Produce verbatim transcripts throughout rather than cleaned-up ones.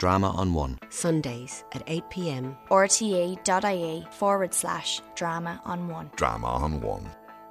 Drama on One. Sundays at eight p.m. R T E dot I E forward slash drama on one. Drama on One.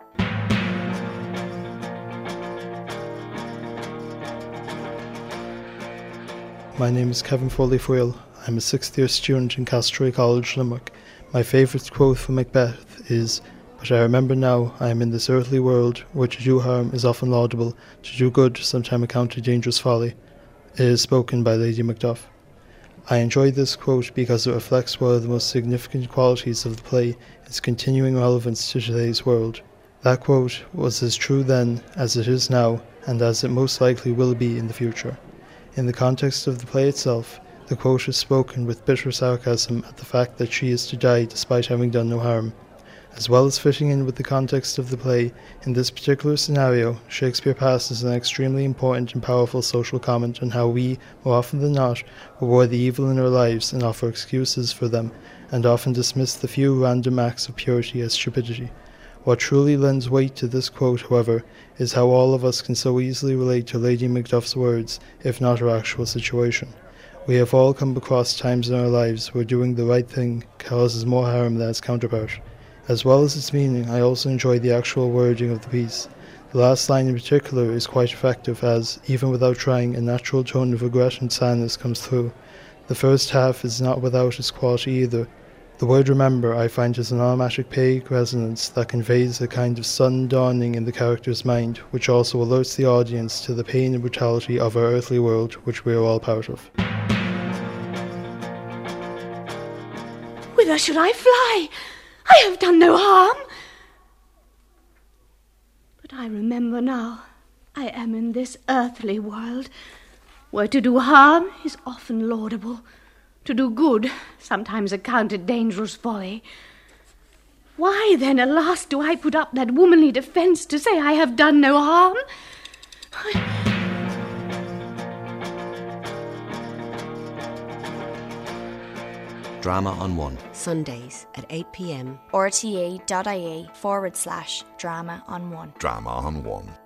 My name is Kevin Foley-Friel. I'm a sixth year student in Castlereagh College, Limerick. My favourite quote from Macbeth is, "But I remember now I am in this earthly world where to do harm is often laudable, to do good sometime accounted dangerous folly." It is spoken by Lady Macduff. I enjoy this quote because it reflects one of the most significant qualities of the play, its continuing relevance to today's world. That quote was as true then as it is now, and as it most likely will be in the future. In the context of the play itself, the quote is spoken with bitter sarcasm at the fact that she is to die despite having done no harm. As well as fitting in with the context of the play, in this particular scenario, Shakespeare passes an extremely important and powerful social comment on how we, more often than not, reward the evil in our lives and offer excuses for them, and often dismiss the few random acts of purity as stupidity. What truly lends weight to this quote, however, is how all of us can so easily relate to Lady Macduff's words, if not her actual situation. We have all come across times in our lives where doing the right thing causes more harm than its counterpart. As well as its meaning, I also enjoy the actual wording of the piece. The last line in particular is quite effective as, even without trying, a natural tone of regret and sadness comes through. The first half is not without its quality either. The word remember I find has an automatic vague resonance that conveys a kind of sudden dawning in the character's mind, which also alerts the audience to the pain and brutality of our earthly world, which we are all part of. Whither should I fly? I have done no harm. But I remember now, I am in this earthly world, where to do harm is often laudable, to do good sometimes accounted dangerous folly. Why then, alas, do I put up that womanly defence to say I have done no harm? I... Drama on One. Sundays at eight p.m. R T E dot I E forward slash drama on one. Drama on One.